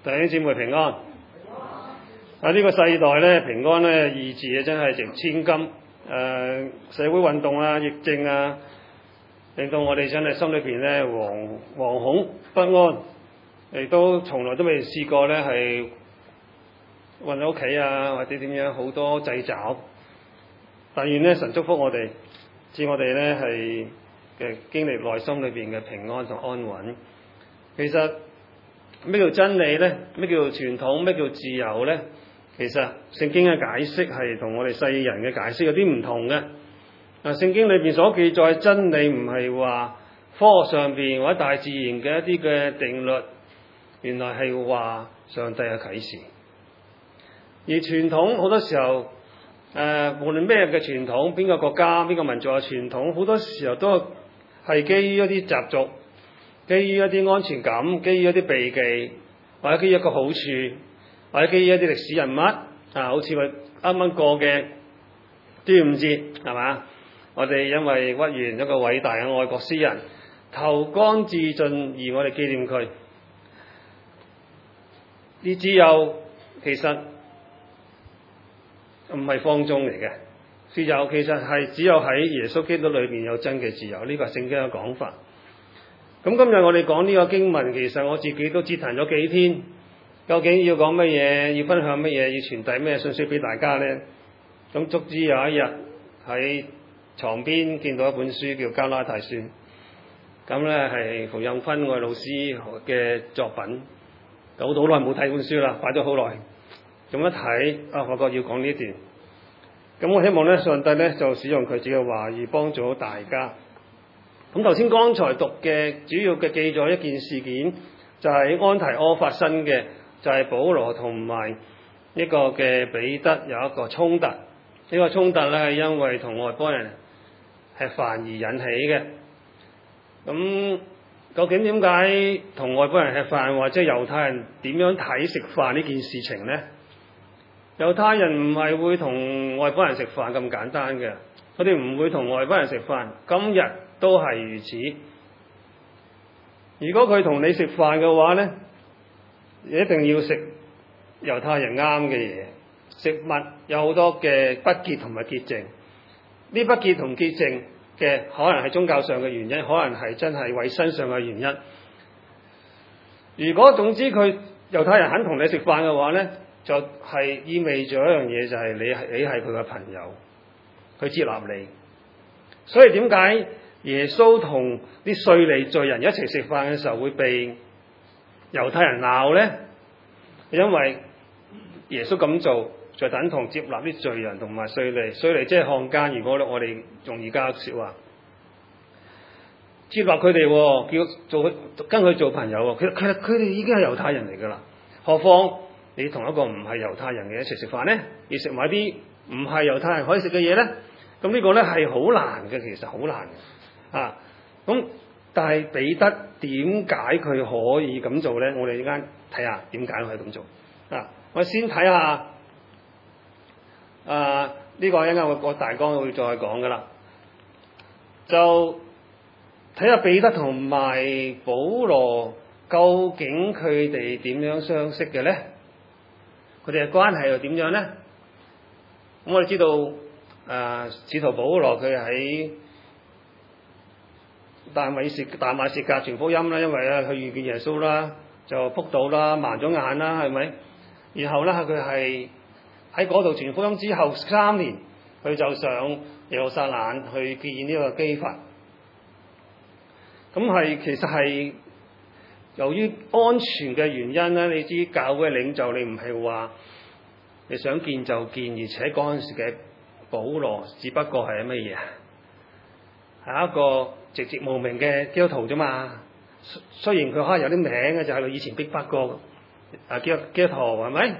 弟兄姊妹平安。呢個世代咧，平安咧二字啊，真係值千金。社會運動啊、疫症啊，令到我哋真係心裏邊咧惶恐不安，亦都從來都未試過咧係困喺屋企啊，或者點樣好多掣肘。但願咧神祝福我哋，使我哋咧係嘅經歷內心裏邊嘅平安同安穩。其實咩叫真理呢？咩叫傳統？咩叫自由呢？其實聖經嘅解釋係同我哋世人嘅解釋有啲唔同嘅。聖經裏邊所記載真理唔係話科學上邊或者大自然嘅一啲嘅定律，原來係話上帝嘅啟示。而傳統好多時候，無論咩嘅傳統，邊個國家、邊個民族嘅傳統，好多時候都係基於一啲習俗，基於一啲安全感，基於一啲避忌，或者基於一個好處，或者基於一啲歷史人物好似我啱啱過嘅端午節，係嘛？我哋因為屈原一個偉大嘅愛國詩人投江自盡而我哋紀念佢。啲自由其實唔係放縱嚟嘅，自由其實係只有喺耶穌基督裏邊有真嘅自由，呢個係聖經嘅講法。咁今日我哋講呢個經文，其實我自己都折騰咗幾天，究竟要講乜嘢，要分享乜嘢，要傳遞咩信息俾大家呢？咁足之有一日喺床邊見到一本書叫《加拉太書》，咁呢係馮蔭芬我老師嘅作品，好耐冇睇本書啦，擺咗好耐，咁一睇我覺得要講呢段，咁我希望呢上帝呢就使用佢自己嘅話語幫助到大家。咁頭先剛才讀嘅主要嘅記載一件事件，就係安提阿發生嘅，就係保羅同埋呢個嘅彼得有一個衝突。呢個衝突咧係因為同外邦人吃飯而引起嘅。咁究竟點解同外邦人吃飯，或者猶太人點樣睇食飯呢件事情呢？猶太人唔係會同外邦人食飯咁簡單嘅，佢哋唔會同外邦人食飯。今日都係如此。如果佢同你食飯嘅話呢，你一定要食猶太人啱嘅嘢。食物有好多嘅不潔同埋潔淨，呢不潔同潔淨嘅可能係宗教上嘅原因，可能係真係衛生上嘅原因。如果總之佢猶太人肯同你食飯嘅話呢，就係意味咗一樣嘢，就係你係佢嘅朋友，佢接納你。所以點解耶穌同啲稅吏罪人一齊食飯嘅時候會被猶太人鬧呢？因為耶穌咁做就等同接納啲罪人同埋稅吏。稅吏即係漢奸，如果我哋用而家說話，接納佢哋，跟佢做朋友。其實佢哋已經係猶太人嚟噶啦，何況你同一個唔係猶太人嘅一齊食飯呢？要食埋啲唔係猶太人可以食嘅嘢呢？咁呢個呢係好難嘅，其實好難嘅。咁但係彼得點解佢可以咁做呢？我哋依家睇下點解佢可以咁做。我先睇下呢個一陣間個大綱會再講噶啦。就睇下彼得同埋保羅究竟佢哋點樣相識嘅呢？佢哋嘅關係又點樣呢？咁我哋知道使徒保羅佢喺大馬士革傳福音啦，因為佢遇見耶穌啦，就仆倒啦，盲咗眼啦，係咪？然後咧佢係喺嗰度傳福音之後3年，佢就上耶路撒冷去見呢個基法。咁其實係由於安全嘅原因咧，你知教會領袖你唔係話你想見就見，而且嗰陣時嘅保羅只不過係乜嘢啊？係一個籍籍無名嘅基督徒啫嘛。雖然佢可能有啲名嘅，就係佢以前逼迫過基督徒，係咪？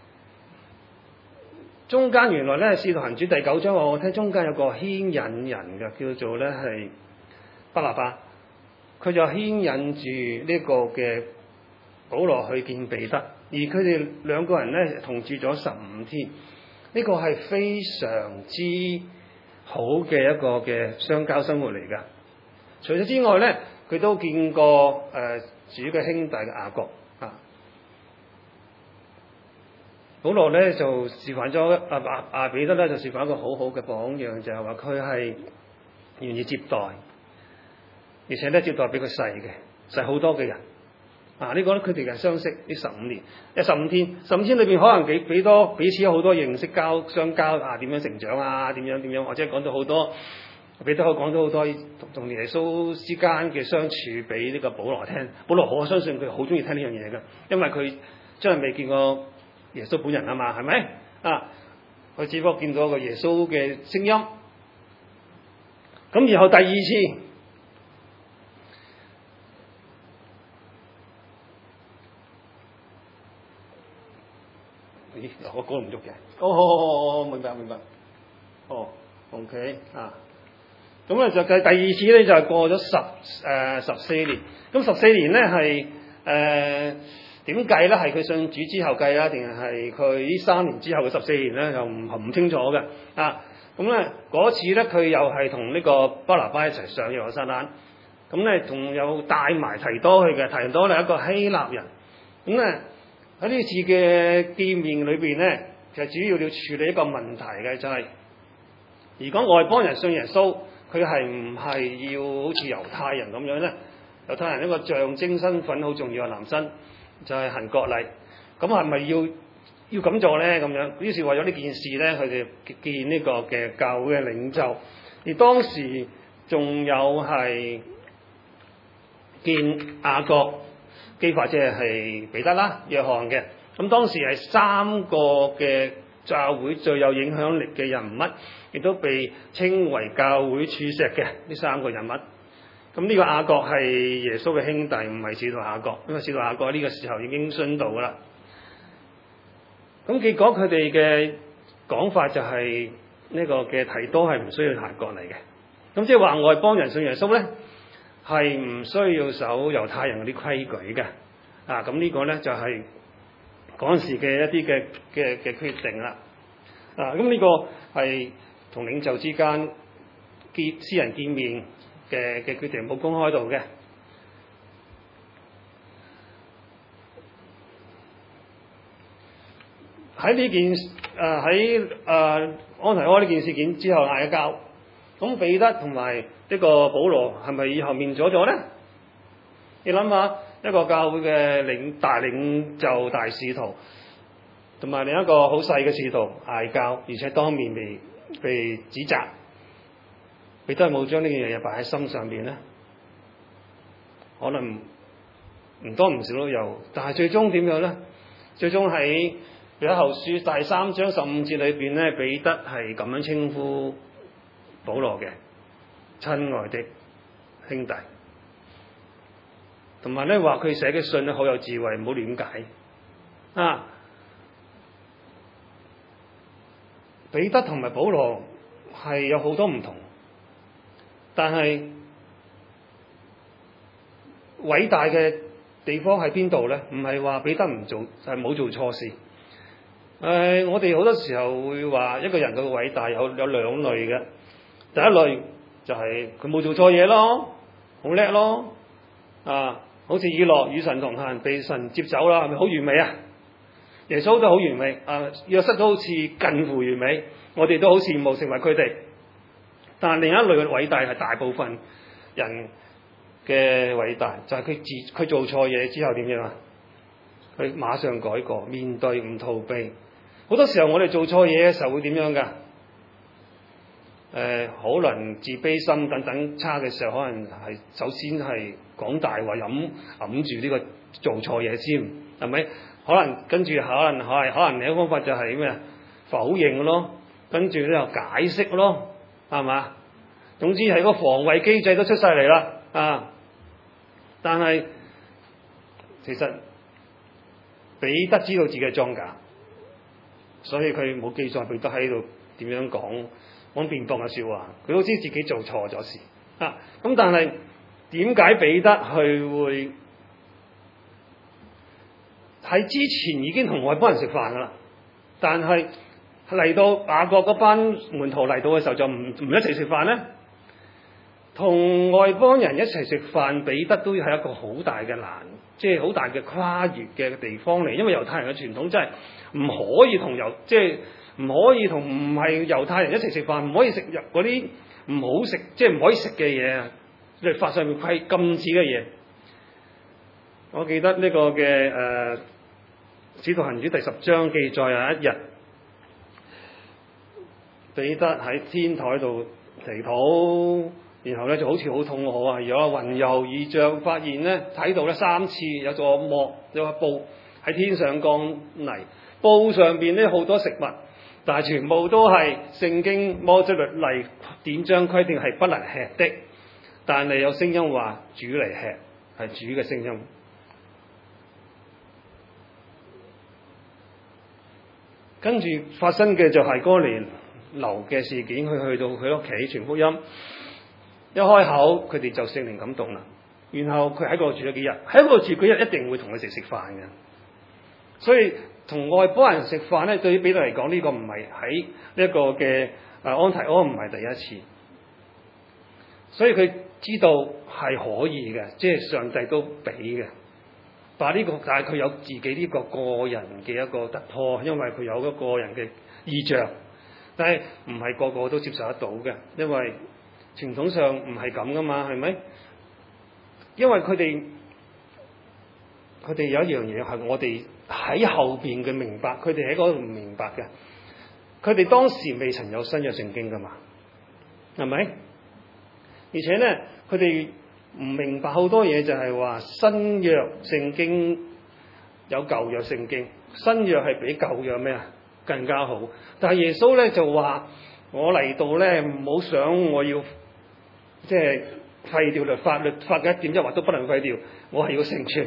中間原來咧《使徒行傳》第9章我聽中間有個牽引人嘅，叫做咧係巴拿巴，佢就牽引住呢個嘅保羅去見彼得，而佢哋兩個人咧同住咗15天。呢個係非常之好嘅一個嘅相交生活嚟噶。除咗之外咧，佢都見過主嘅兄弟嘅雅各。 保羅咧就示範咗彼得咧就示範一個好好嘅榜樣，就係話佢係願意接待，而且咧接待比佢細好多嘅人。呢個咧佢哋係相識呢15年，15天裏邊可能彼此有好多認識相交點樣成長點樣，或者講到好多彼得可以講到好多同耶穌之間嘅相處俾呢個保羅聽。保羅我相信佢好中意聽呢樣嘢嘅，因為佢真係未見過耶穌本人啊嘛，係咪？佢只不過見到一個耶穌嘅聲音。咁然後第二次，我講唔喐嘅。明白。OK 咁咧就計第二次咧就係過咗14年。咁14年咧係點計咧？係佢信主之後計定係佢呢3年之後嘅14年咧？又唔清楚嘅。咁咧嗰次咧佢又係同呢個巴拿巴一齊上耶路撒冷。咁咧仲有帶埋提多去嘅。提多係一個希臘人。咁咧喺呢次嘅見面裏邊咧，其實主要要處理一個問題嘅，就係如果外邦人信耶穌，佢係唔係要好似猶太人咁樣咧？猶太人一個象徵身份好重要嘅男生就係行割禮，咁係咪要咁做咧？咁樣於是為咗呢件事咧，佢哋見呢個嘅教會嘅領袖，而當時仲有係見雅各、基法，即係彼得啦、約翰嘅。咁當時係3個嘅教會最有影響力嘅人物，亦都被稱為教會柱石嘅呢3個人物。咁呢個雅各係耶穌嘅兄弟，唔係使徒雅各，因為使徒雅各呢個時候已經殉道噶啦。咁結果佢哋嘅講法就係呢個嘅提多係唔需要行割禮嘅。咁即係話外邦人信耶穌咧，係唔需要守猶太人嗰啲規矩嘅。咁呢個咧就係嗰陣時嘅一啲嘅決定啦。咁呢個係同領袖之間私人見面嘅決定，冇公開到嘅。喺呢件安提阿呢件事件之後嗌咗交，咁彼得同埋呢個保羅係咪以後面咗咧？你諗下，一個教會嘅大領袖、大使徒，同埋另一個好細嘅使徒嗌交，而且當面被指責，彼得冇將呢件嘢擺喺心上面咧，可能唔多唔少都有，但係最終點樣咧？最終喺彼得後書第3章15節裏邊咧，彼得係咁樣稱呼保羅嘅親愛的兄弟，同埋咧話佢寫嘅信咧好有智慧，唔好亂解。彼得同埋保羅係有好多唔同，但係偉大嘅地方喺邊度咧？唔係話彼得唔做，就係冇做錯事。我哋好多時候會話一個人嘅偉大有2類嘅。第一類就係佢冇做錯嘢咯，好叻咯，好似以諾與神同行，被神接走啦，係咪好完美啊？耶穌都好完美，約瑟都好似近乎完美，我哋都好羨慕成為佢哋。但係另一類嘅偉大係大部分人嘅偉大，就係佢做錯嘢之後點樣啊？佢馬上改過，面對唔逃避。好多時候我哋做錯嘢嘅時候會點樣㗎？可能自卑心等等差嘅時候，可能係首先係講大話，揞住呢個做錯嘢先，係咪？可能跟住可能另一個方法就係咩？否認咯，跟住咧又解釋咯，係嘛？總之係個防衛機制都出晒嚟啦。但係其實彼得知道自己係裝假，所以佢冇記載彼得喺度點樣講辯駁嘅説話，佢都知自己做錯咗事。咁但係點解彼得會喺之前已經同外邦人食飯噶啦？但係嚟到雅各嗰班門徒嚟到嘅時候就唔一齊食飯咧？ 同外邦人一齊食飯，彼得都係一個好大嘅即係好大嘅跨越嘅地方嚟，因為猶太人嘅傳統真係唔可以同唔可以同唔係猶太人一齊食飯，唔可以食嗰啲唔好食，即係唔可以食嘅嘢，律法上面禁止嘅嘢。我記得呢個嘅使徒行傳第10章記載有一日，彼得喺天台度祈禱，然後咧就好似好肚餓啊，有雲遊異象，發現咧睇到咧3次有座幕有個布喺天上降嚟，布上邊咧好多食物，但係全部都係聖經摩西律例典章規定係不能吃的，但係有聲音話主嚟吃，係主嘅聲音。跟住發生嘅就係哥尼流嘅事件，佢去到佢屋企傳福音，一開口佢哋就聖靈感動啦。然後佢喺嗰度住咗幾日，喺嗰度住幾日一定會同佢食飯嘅。所以同外邦人食飯咧，對於彼得嚟講呢個唔係喺呢一個嘅安提阿唔係第一次，所以佢知道係可以嘅，即係上帝都俾嘅。但係佢有自己呢個個人嘅一個突破，因為佢有一個個人嘅意象，但係唔係個個都接受得到嘅，因為傳統上唔係咁噶嘛，係咪？因為佢哋有一樣嘢係我哋喺後邊嘅明白，佢哋喺嗰度唔明白嘅。佢哋當時未曾有新約聖經噶嘛，係咪？而且咧，佢哋唔明白好多嘢，就係話新約聖經有舊約聖經，新約係比舊約咩啊更加好。但係耶穌咧就話：我嚟到咧，唔好想我要即係廢掉律法嘅一點一劃都不能廢掉，我係要成全。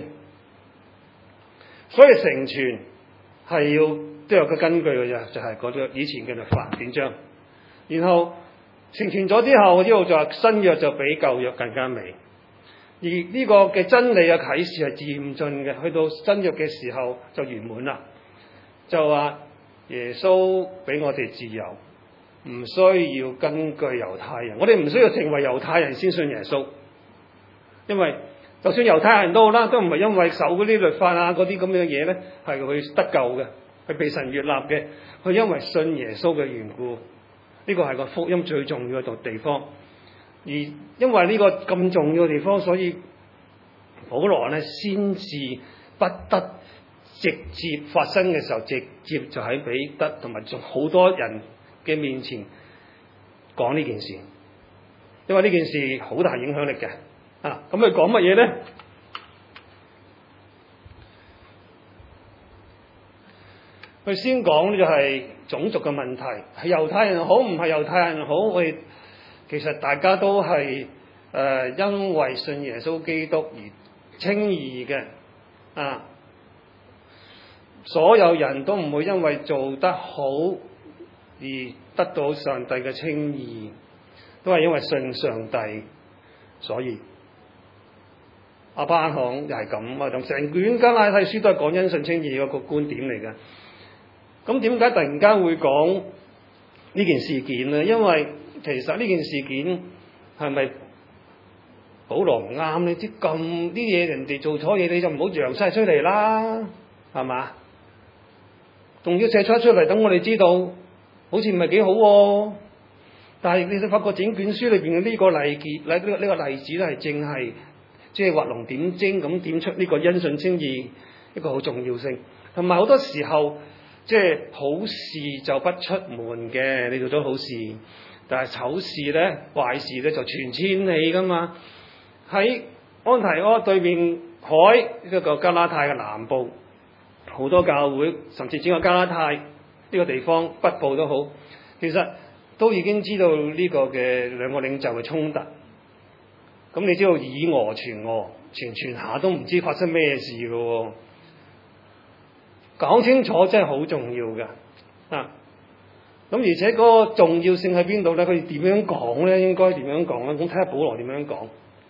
所以成全係要都有個根據嘅啫，就係嗰個以前嘅律法典章。然後成全咗之後，呢度就話新約就比舊約更加美。而呢個嘅真理嘅啟示係漸進嘅，去到新約嘅時候就圓滿啦。就話耶穌俾我哋自由，唔需要根據猶太人，我哋唔需要成為猶太人先信耶穌，因為就算猶太人都好啦，都唔係因為守嗰啲律法啊嗰啲咁樣嘅嘢咧，係佢得救嘅，係被神悅納嘅，佢因為信耶穌嘅緣故，呢個係個福音最重要嘅地方。而因為呢個咁重要嘅地方，所以保羅咧先至不得直接發生嘅時候，直接就喺彼得同埋仲好多人嘅面前講呢件事，因為呢件事好大影響力嘅。咁佢講乜嘢咧？佢先講就係種族嘅問題，係猶太人好，唔係猶太人好，我哋其實大家都係因為信耶穌基督而稱義嘅。所有人都唔會因為做得好而得到上帝嘅稱義，都係因為信上帝。所以亞伯拉罕又係咁啊，咁成卷加拉太書都係講因信稱義嗰個觀點嚟嘅。咁點解突然間會講呢件事件呢？因為其實呢件事件係咪保羅唔啱咧？啲咁啲嘢人哋做錯嘢，你就唔好揚晒出嚟啦，係嘛？仲要寫出嚟，等我哋知道，好似唔係幾好喎。但係你就發覺整卷書裏邊嘅呢個例子咧，係正係即係畫龍點睛咁點出呢個因信稱義一個好重要性。同埋好多時候，即係好事就不出門嘅，你做咗好事，但係醜事咧、壞事咧就傳千里噶嘛。喺安提阿對面海一個加拉太嘅南部，好多教會，甚至整個加拉太呢個地方北部都好，其實都已經知道呢個嘅兩個領袖嘅衝突。咁你知道以訛傳訛，傳下都唔知發生咩事嘅喎。講清楚真係好重要嘅。咁而且嗰個重要性喺邊度咧？佢點樣講咧？應該點樣講咧？咁睇下保羅點樣講。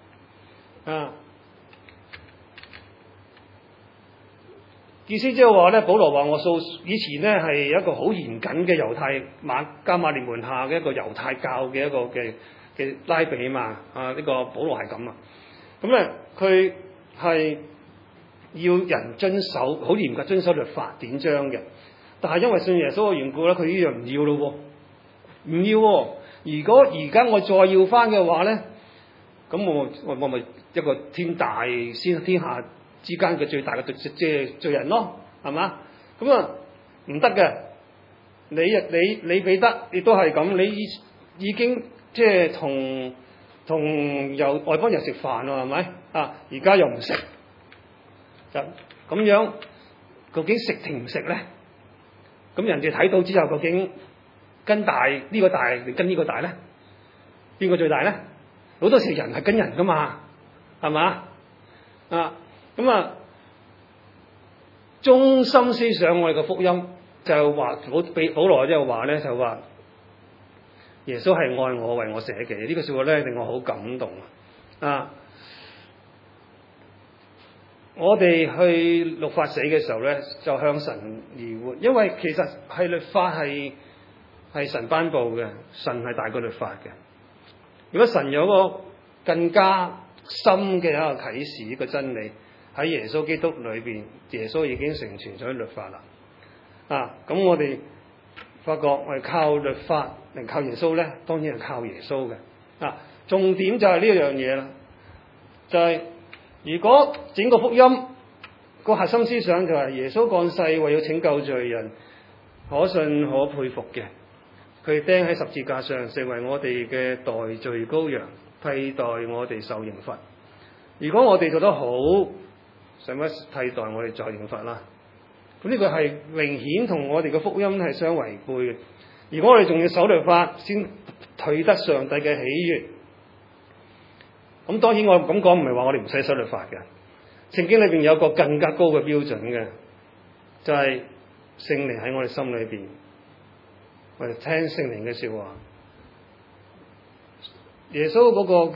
意思即係話咧，保羅話我以前咧係一個好嚴謹嘅猶太加馬列門下嘅一個猶太教嘅一個嘅嘅拉比嘛，呢個保羅係咁啊。咁咧佢係要人遵守，好嚴格遵守律法典章嘅。但係因為信耶穌嘅緣故咧，佢呢樣唔要咯喎，唔要喎。如果而家我再要翻嘅話咧，咁我咪一個天下之間嘅最大嘅罪人咯，係嘛？咁啊唔得嘅。你彼得亦都係咁，你已經即係同由外邦人食飯咯，係咪啊？而家又唔食，就咁樣，究竟食定唔食咧？咁人哋睇到之後，究竟跟大呢個大定跟呢個大咧？邊個最大咧？好多時人係跟人噶嘛，係嘛？咁啊，中心思想我哋嘅福音就話保羅即係話咧，就話耶穌係愛我，為我捨己。呢個說話咧令我好感動啊！我哋去律法死嘅時候咧，就向神而活，因為其實係律法係神頒布嘅，神係大過律法嘅。如果神有個更加深嘅一個啟示，一個真理喺耶穌基督裏邊，耶穌已經成全咗律法啦。咁我哋發覺我哋靠律法定靠耶穌咧，當然係靠耶穌嘅。重點就係呢樣嘢啦，就係如果整個福音個核心思想就係耶穌降世為要拯救罪人，可信可佩服嘅。佢釘喺十字架上，成為我哋嘅代罪羔羊，替代我哋受刑罰。如果我哋做得好，使乜替代我哋受刑罰啦？咁呢個係明顯同我哋嘅福音係相違背嘅。如果我哋仲要守律法先取得上帝嘅喜悅，咁當然我咁講唔係話我哋唔使守律法嘅。聖經裏邊有個更加高嘅標準嘅，就係聖靈喺我哋心裏邊，我哋聽聖靈嘅說話。耶穌嗰個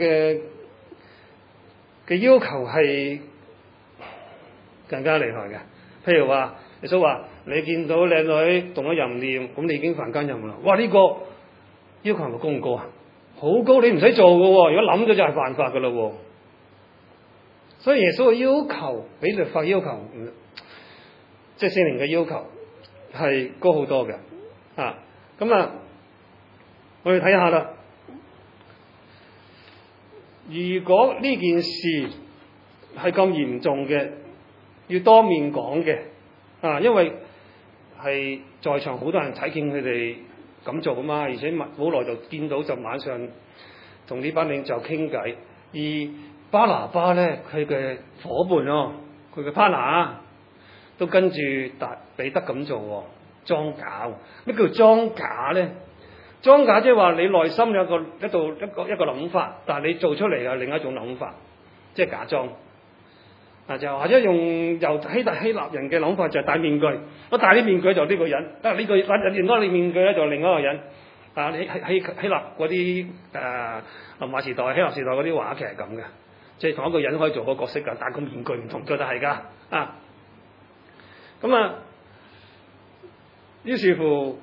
嘅要求係更加厲害嘅。譬如話耶穌話你見到靚女動咗淫念，咁你已經犯奸淫啦。哇！呢個要求係咪高唔高啊？好高，你唔使做㗎，如果諗咗就係犯法㗎啦。所以耶穌嘅要求比律法要求，即係聖靈嘅要求係高好多嘅。我哋睇下啦。如果呢件事係咁嚴重嘅，要當面講嘅，因為係在場好多人睇見佢哋咁做啊嘛，而且保羅就見到就馬上同呢班領袖傾偈，而巴拿巴咧佢嘅伙伴佢嘅 partner 都跟住彼得咁做，裝假。咩叫裝假咧？裝假即係話你內心有一個諗法，但係你做出嚟係另一種諗法，即係假裝。就或者用由希臘人嘅諗法就係戴面具，我戴啲面具就呢個人，呢個另外你面具咧就另一個人。希臘嗰啲羅馬時代、希臘時代嗰啲話劇係咁嘅，即係同一個人可以做個角色㗎，但係個面具唔同咗就係㗎。於是乎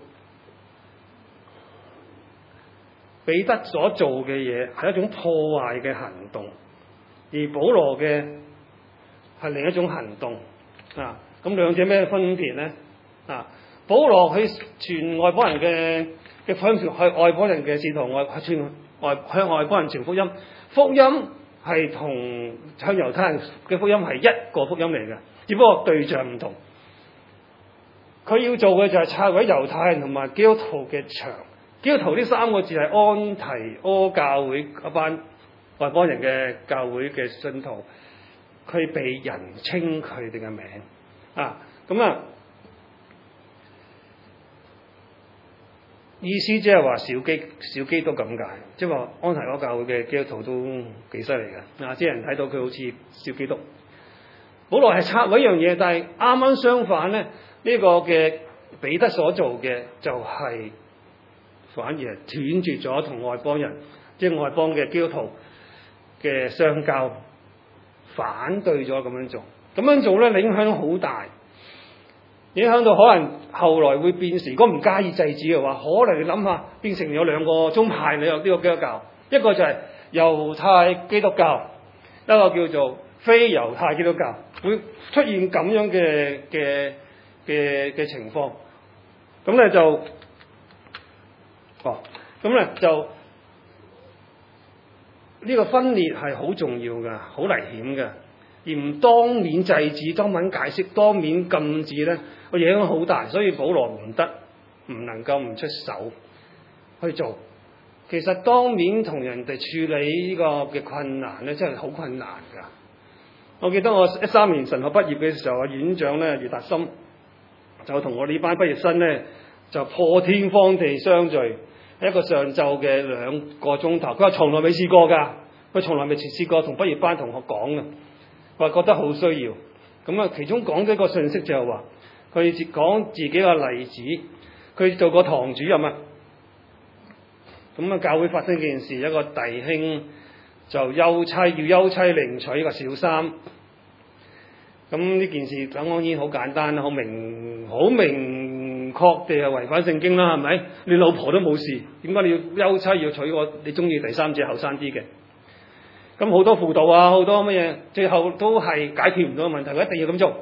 彼得所做嘅嘢係一種破壞嘅行動，而保羅嘅係另一種行動。咁兩者咩分別咧？保羅去傳外邦人嘅福音，去外邦人嘅使徒向外邦人傳福音。福音係同向猶太人嘅福音係一個福音嚟嘅，只不過對象唔同。佢要做嘅就係拆毀猶太人同埋基督徒嘅牆。基督徒呢三個字係安提阿教會一班外邦人嘅教會嘅信徒，佢被人稱佢哋嘅名。意思即係話小基督咁解，即係話安提阿教會嘅基督徒都幾犀利嘅。啲人睇到佢好似小基督。保羅係拆毀一樣嘢，但係啱啱相反咧，呢個嘅彼得所做嘅就係反而係斷絕咗同外邦人，即係外邦嘅基督徒嘅相交，反對咗咁樣做。咁樣做咧，影響好大，影響到可能後來會變成，如果唔加以制止嘅話，可能你諗下變成有兩個宗派，你有呢個基督教，一一個就係猶太基督教，一個叫做非猶太基督教，會出現咁樣嘅情況。咁咧就呢個分裂係好重要㗎，好危險㗎。而唔當面制止、當面解釋、當面禁止咧，個影響好大。所以保羅唔能夠唔出手去做。其實當面同人哋處理呢個嘅困難咧，真係好困難㗎。我記得我13年神學畢業嘅時候，院長咧余達森就同我呢班畢業生咧就破天荒地相聚，一個上晝嘅2個鐘頭。佢話從來未試過㗎，佢從來未試過同畢業班同學講㗎。話覺得好需要，咁啊，其中講咗一個信息就係話，佢講自己個例子，佢做過堂主任啊，咁啊，教會發生件事，一個弟兄就要休妻另娶一個小三，咁呢件事當然好簡單啦，好明確地係違反聖經啦，係咪？你老婆都冇事，點解你要休妻要娶個你中意第三者後生啲嘅？咁好多輔導啊，好多乜嘢，最後都係解決唔到嘅問題，佢一定要咁做。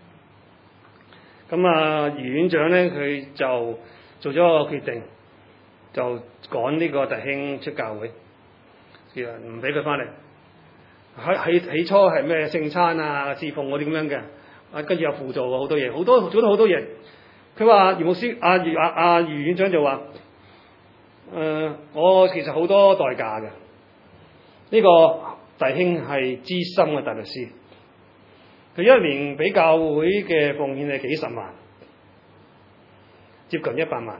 咁啊，余院長咧，佢就做咗個決定，就趕呢個弟兄出教會，唔俾佢翻嚟。起初係咩聖餐啊、侍奉嗰啲咁樣嘅，跟住有輔導好多嘢，做到好多嘢。佢話余牧師，余院長就話：我其實好多代價嘅。呢個弟兄係資深嘅大律師，佢一年俾教會嘅奉獻係幾十萬，接近100萬。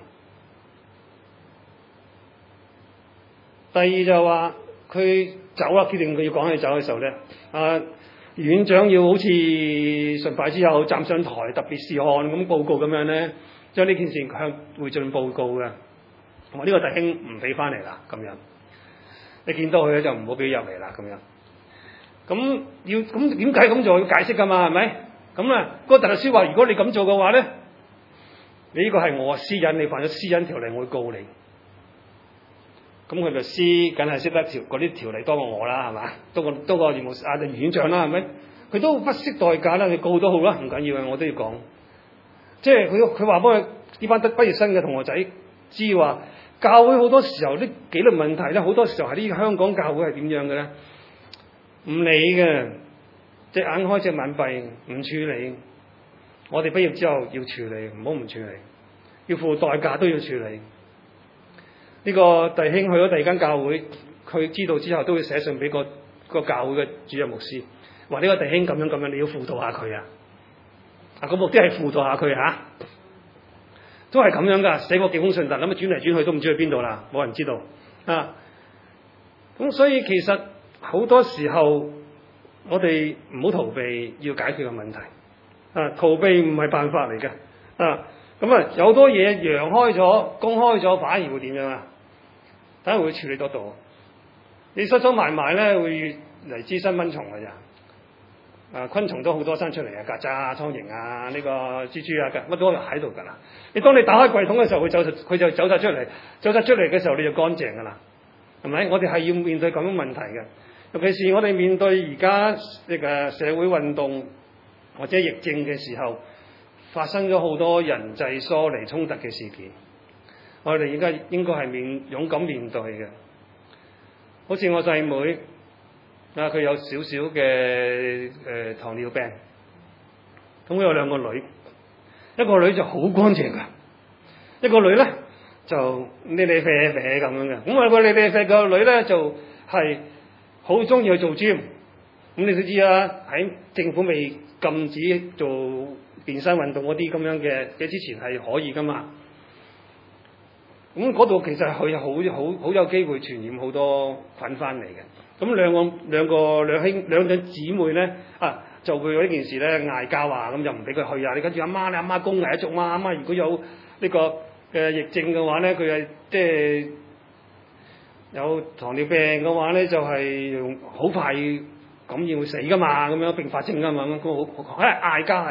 第二就話佢走啦，決定佢要趕佢走嘅時候咧，院長要好似崇拜之後站上台特別事項咁報告咁樣咧，將呢件事向會進報告嘅。我呢個弟兄唔俾翻嚟啦，咁樣。你見到佢咧就唔好俾入嚟啦，咁樣。咁點解咁做？要解釋噶嘛，係咪？咁啊，嗰個大律師話：如果你咁做嘅話咧，你呢個係我私隱，你犯咗私隱條例，我會告你。咁佢律師梗係識得嗰啲條例多過我啦，係嘛？多過余院長啦，係咪？佢都不惜代價啦，佢告都好啦，唔緊要嘅，我都要講。即係佢話幫佢呢班畢業生嘅同學仔知話。教會好多時候啲紀律問題咧，好多時候係啲香港教會係點樣嘅咧？唔理嘅，隻眼開隻眼閉，唔處理。我哋畢業之後要處理，唔好唔處理，要付代價都要處理。呢個弟兄去咗第二間教會，佢知道之後都會寫信俾個教會嘅主任牧師，話呢個弟兄咁樣，你要輔導下佢啊！個目的係輔導下佢嚇。都係咁樣噶，寫過幾封信，但諗轉嚟轉去都唔知去邊度啦，冇人知道啊。咁所以其實好多時候我哋唔好逃避要解決嘅問題啊，逃避唔係辦法嚟嘅啊。咁啊，有好多嘢揚開咗、公開咗，反而會點樣啊？反而會處理得到。你收收埋埋咧，會嚟滋生蚊蟲嘅咋。昆蟲都好多生出嚟啊，曱甴啊、蒼蠅啊、呢個蜘蛛啊，乜都喺度㗎啦。當你打開櫃桶嘅時候，佢就走晒出嚟，嘅時候你就乾淨㗎啦，係咪？我哋係要面對咁樣問題嘅，尤其是我哋面對而家呢個社會運動或者疫症嘅時候，發生咗好多人際疏離衝突嘅事件，我哋而家應該係勇敢面對嘅。好似我細妹。佢有少少嘅糖尿病，咁佢有2個女，一個女就好乾淨㗎，一個女咧就呢喱啡啡咁樣嘅。咁個喱喱啡個女咧就係好中意去做 gym。咁你都知啦，喺政府未禁止做健身運動嗰啲咁樣嘅之前係可以㗎嘛。咁嗰度其實佢好有機會傳染好多菌翻嚟嘅。咁兩對姊妹咧就會有呢件事咧嗌交啊，咁就唔俾佢去啊。你跟住你阿媽公危一族嘛，阿媽如果有呢個嘅疫症嘅話咧，佢係即係有糖尿病嘅話咧，就係好快感染會死噶嘛，咁樣併發症噶嘛，咁好嗌交，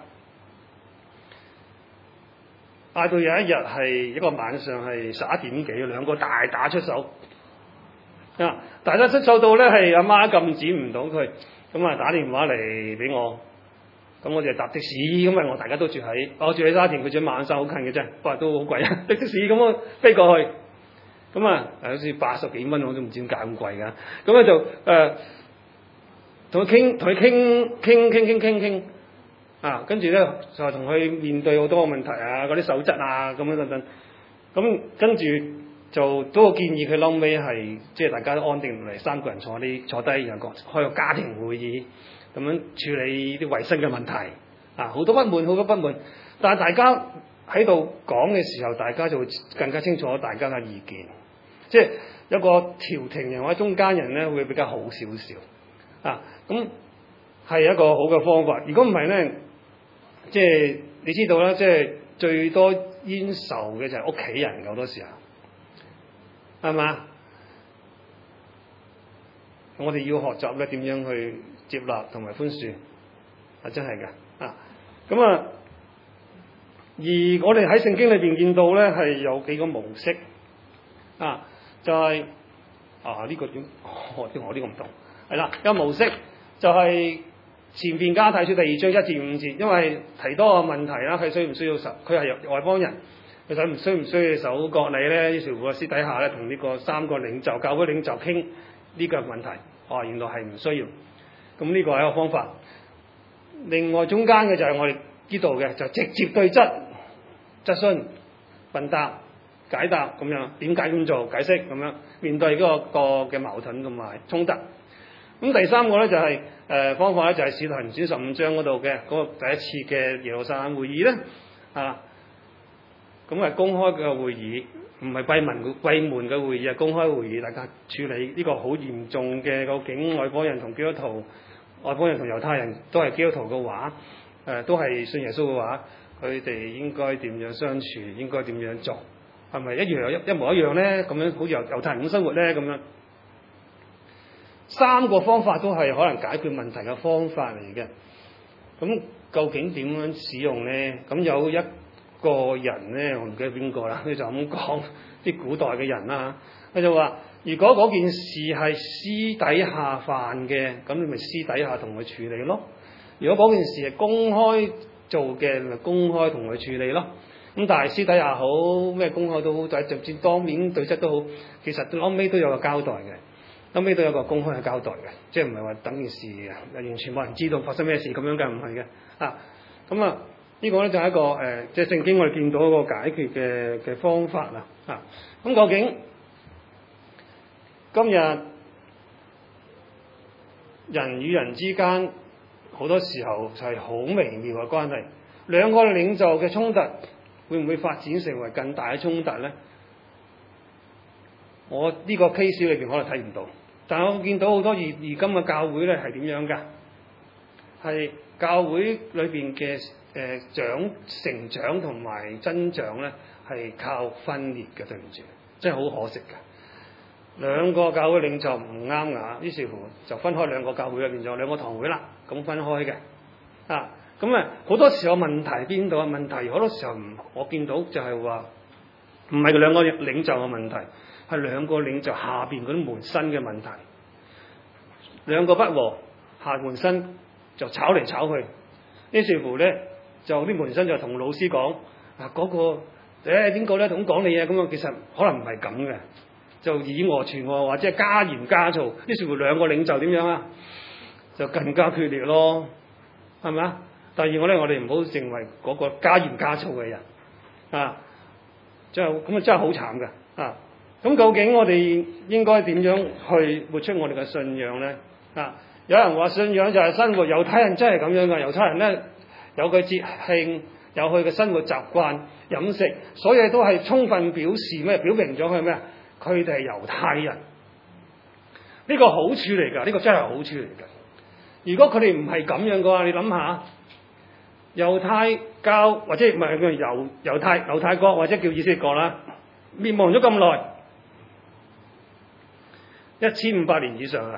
嗌到有一日係一個晚上係11點幾，2個大打出手。 大家都受到咧係阿媽禁止唔到佢，咁啊打電話嚟俾我，咁我就搭的士，因為我大家都我住喺沙田，佢住喺馬鞍山，好近嘅啫，不過都好貴啊，的士咁我飛過去，咁啊好似80幾蚊，我都唔知點解咁貴㗎，咁咧就同佢傾，跟住咧就同佢面對好多個問題啊，嗰啲守則啊咁樣等等，咁跟住就都建議佢後尾係即係大家都安定落嚟，3個人坐低，然後開個家庭會議，咁樣處理啲衞生嘅問題，好多不滿，但係大家喺度講嘅時候，大家就會更加清楚大家嘅意見，即係有個調停人或者中間人咧會比較好少少，咁係一個好嘅方法。如果唔係咧，即係你知道啦，即係最多冤仇嘅就係屋企人，好多時候係嘛？我哋要學習咧點樣去接納同埋寬恕，真係嘅咁而我哋喺聖經裏邊見到咧係有幾個模式就係呢個點？我呢個唔同係啦，有模式就係前邊加太書第2章1至5節，因為提多個問題啦，佢需唔需要佢係外邦人，佢需唔需要守割禮咧？於是乎私底下咧同呢個3個領袖、教會領袖傾呢個問題，原來係唔需要。咁呢個係一個方法。另外中間嘅就係我哋知道嘅，就直接對質詢、問答、解答咁樣，點解咁做？解釋咁樣，面對嗰個嘅矛盾同埋衝突。咁第3個咧就係方法咧，就係使徒行傳15章嗰度嘅嗰個第一次嘅耶路撒冷會議咧咁係公開嘅會議，唔係閉門嘅會議，係公開會議，大家處理呢個好嚴重嘅，究竟外邦人同基督徒、外邦人同猶太人都係基督徒嘅話，都係信耶穌嘅話，佢哋應該點樣相處，應該點樣做，係咪一模一樣咧？咁樣好似猶太人咁生活咧？咁樣3個方法都係可能解決問題嘅方法嚟嘅。咁究竟點樣使用咧？咁有一個人咧，我唔記得邊個啦，佢就咁講，啲古代嘅人啦，佢就話：如果嗰件事係私底下犯嘅，咁你咪私底下同佢處理咯；如果嗰件事係公開做嘅，咪公開同佢處理咯。咁但係私底下好，咩公開都好，就甚至當面對質都好，其實後尾都有個交代嘅。後尾都有個公開嘅交代嘅，即係唔係話等件事完全冇人知道發生咩事咁樣嘅，唔係嘅。呢個咧就係一個即係聖經我哋見到一個解決嘅方法啦。咁究竟今日人與人之間好多時候就係好微妙嘅關係，兩個領袖嘅衝突會唔會發展成為更大嘅衝突咧？我呢個 case 裏邊可能睇唔到。但係我見到好多現今嘅教會咧係點樣㗎？係教會裏邊嘅成長同埋增長咧係靠分裂嘅，對唔住，真係好可惜嘅。兩個教會領袖唔啱牙，於是乎就分開兩個教會啦，變咗兩個堂會啦，咁分開嘅。咁好多時候問題邊度啊？問題好多時候我見到就係話唔係兩個領袖嘅問題。係兩個領袖下邊嗰啲門生嘅問題，兩個不和，下門生就炒嚟炒去，於是乎咧就啲門生就同老師講嗰個邊個咧咁講你啊，咁其實可能唔係咁嘅，就以訛傳訛或者係加鹽加醋，於是乎兩個領袖點樣就更加決裂咯，係咪啊？第二個咧，我哋唔好成為嗰個加鹽加醋嘅人真係好慘嘅咁究竟我哋應該點樣去活出我哋嘅信仰咧？有人話信仰就係生活，猶太人真係咁樣㗎。猶太人咧有佢節慶，有佢嘅生活習慣、飲食，所有都係充分表示咩？表明咗佢咩？佢哋係猶太人。呢個好處嚟㗎，呢個真係好處嚟㗎。如果佢哋唔係咁樣嘅話，你諗下，猶太教或者唔係叫猶太國或者叫以色列國啦，滅亡咗咁耐。1500年以上啦，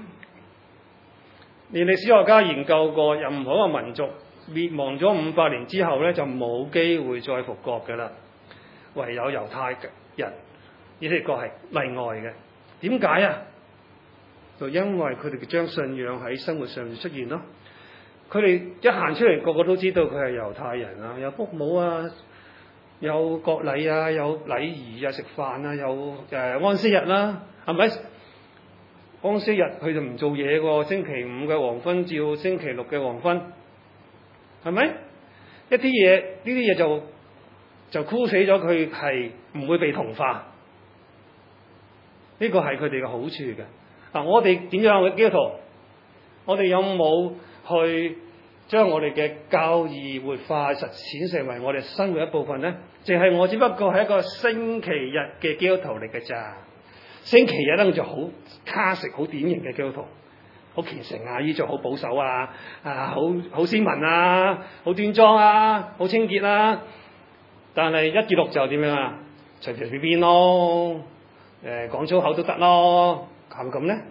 連歷史學家研究過，任何一個民族滅亡咗500年之後咧，就冇機會再復國嘅啦。唯有猶太人，以色列國係例外嘅。 點解啊？就因為佢哋將信仰喺生活上面出現咯。佢哋一行出嚟，個個都知道佢係猶太人啊，有復舞啊，有國禮啊，有禮儀啊，食飯啊，有安息日啦，係咪？安息日佢就唔做嘢喎，星期五嘅黃昏照星期六嘅黃昏，係咪？一啲嘢呢啲嘢就箍死咗佢，係唔會被同化。呢個係佢哋嘅好處嘅。嗱，我哋點樣嘅基督徒？我哋有冇去將我哋嘅教義活化實踐成為我哋生活一部分呢？淨係我只不過係一個星期日嘅基督徒嚟嘅咋？星期日咧就好classic好典型嘅基督徒，好虔誠啊，衣着好保守啊，好斯文啊，好端莊啊，好清潔啊。但係一至六就點樣啊？隨隨便便咯，講粗口都得咯，係咪咁咧？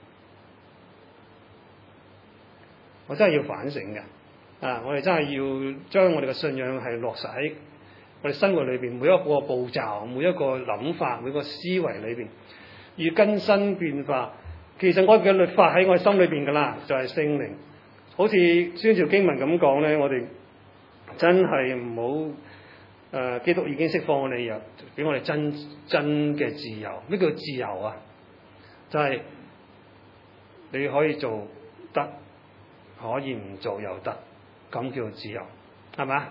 我真係要反省嘅，我哋真係要將我哋嘅信仰係落實喺我哋生活裏邊每一個步驟、每一個諗法、每個思維裏邊，要更新變化。其實我哋嘅律法喺我哋心裏邊噶啦，就係聖靈。好似宣召經文咁講咧，我哋真係唔好基督已經釋放我哋，又俾我哋真嘅自由。咩叫自由啊？就係你可以做得，可以唔做又得，咁叫做自由，係嘛？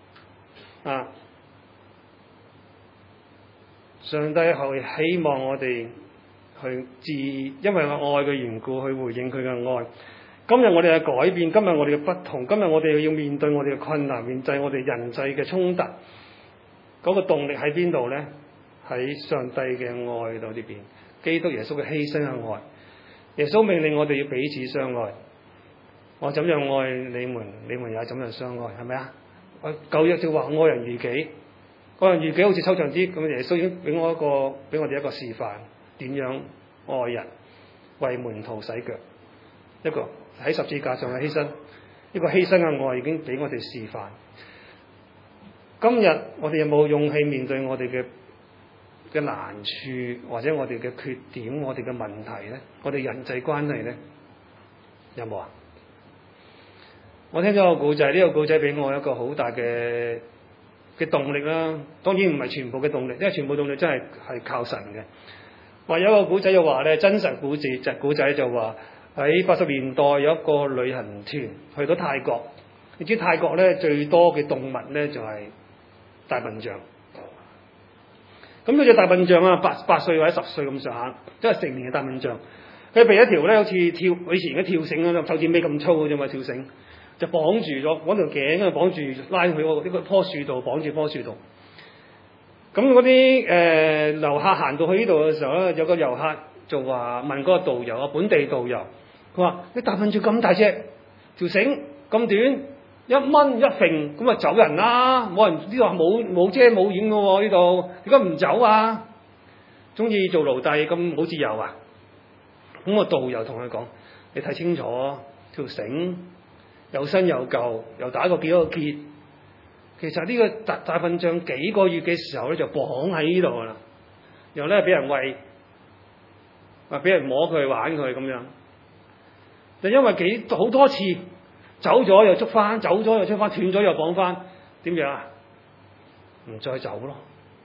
上帝係希望我哋因為我愛嘅緣故去回應佢嘅愛。今日我哋嘅改變，今日我哋嘅不同，今日我哋要面對我哋嘅困難，面對我哋人際嘅衝突，嗰個動力喺邊度咧？喺上帝嘅愛度呢邊，基督耶穌嘅犧牲嘅愛。耶穌命令我哋要彼此相愛。我怎樣愛你們，你們也怎樣相愛，係咪啊？舊約就話愛人如己，愛人如己好似抽象啲咁。耶穌已經俾我哋一個示範，點樣愛人，為門徒洗腳，一個喺十字架上嘅犧牲，一個犧牲嘅愛已經俾我哋示範。今日我哋有冇勇氣面對我哋嘅難處，或者我哋嘅缺點，我哋嘅問題咧？我哋人際關係咧，有冇啊？我聽咗個故仔，呢個故仔俾我一個好大嘅動力啦。當然唔係全部嘅動力，因為全部動力真係靠神嘅。話有一個故仔就話咧，真實故仔就話喺80年代有一個旅行團去到泰國。你知泰國咧最多嘅動物咧就係大笨象。咁嗰隻大笨象啊，8歲或者10歲咁上下，即係成年嘅大笨象。佢被一條咧好似以前嘅跳繩啊，手指尾咁粗嘅啫嘛，跳繩。就綁住咗，綁條頸啊，綁住拉佢呢個棵樹度，綁住棵樹度。咁嗰啲遊客行到去呢度嘅時候咧，有個遊客就話問嗰個導遊啊，本地導遊，佢話：你大笨象咁大隻，條繩咁短，一掹一揈咁啊走人啦！冇人呢度冇遮冇掩嘅喎，呢度點解唔走啊？中意做奴隸咁冇自由啊？咁個導遊同佢講：你睇清楚條繩。有新有舊，又打過幾個結。其實呢個大笨象幾個月嘅時候咧就綁喺呢度噶啦，然後咧俾人餵，或俾人摸佢玩佢咁樣。就因為好多次走咗又捉翻，走咗又捉翻，斷咗又綁翻，點樣啊？唔再走咯。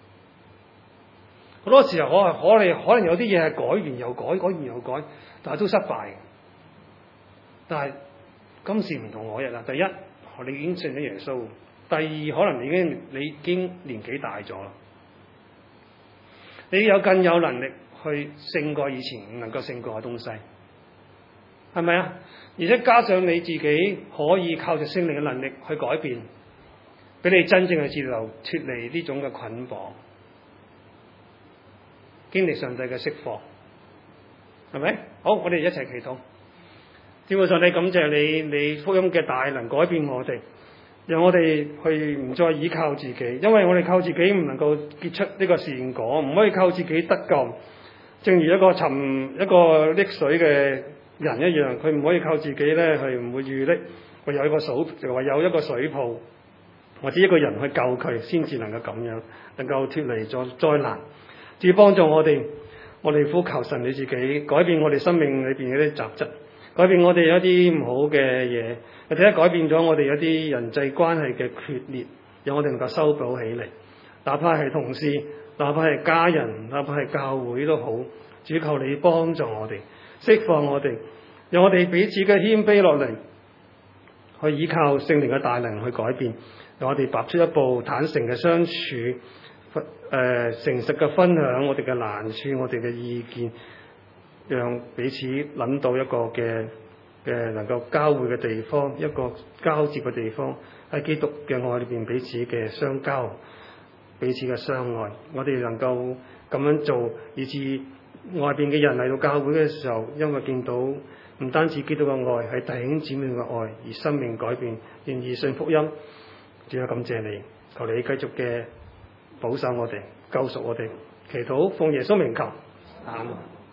好多時候可能有啲嘢係改完又改，改完又改，但係都失敗。但係今時唔同往日啦。第一，你已經信咗耶穌；第二，可能你已經年紀大咗啦，你有更有能力去勝過以前唔能夠勝過嘅東西，係咪啊？而且加上你自己可以靠着聖靈嘅能力去改變，俾你真正嘅自由脫離呢種嘅捆綁，經歷上帝嘅釋放，係咪？好，我哋一齊祈禱。天父上帝，感謝你福音嘅大能改變我哋，讓我哋去唔再依靠自己，因為我哋靠自己唔能夠結出呢個善果，唔可以靠自己得救。正如一個溺水嘅人一樣，佢唔可以靠自己咧，係唔會遇溺，唯有一個水泡或者一個人去救佢，先至能夠咁樣能夠脫離咗災難。至於幫助我哋我哋呼求神你自己改變我哋生命裏邊嗰啲雜質，改變我哋有一啲唔好嘅嘢，或者改變咗我哋有啲人際關係嘅決裂，讓我哋能夠修補起嚟。哪怕係同事，哪怕係家人，哪怕係教會都好，主求你幫助我哋，釋放我哋，讓我哋彼此嘅謙卑落嚟，去依靠聖靈嘅大能去改變，讓我哋踏出一步坦誠嘅相處。誠實嘅分享我哋嘅難處，我哋嘅意見，讓彼此諗到一個嘅能夠交匯嘅地方，一個交接嘅地方，喺基督嘅愛裏邊彼此嘅相交，彼此嘅相愛。我哋能夠咁樣做，以致外邊嘅人嚟到教會嘅時候，因為見到唔單止基督嘅愛，係弟兄姊妹嘅愛，而生命改變，願意信福音。主啊，感謝你，求你繼續嘅保守我哋，救贖我哋，祈禱奉耶穌名求，阿們。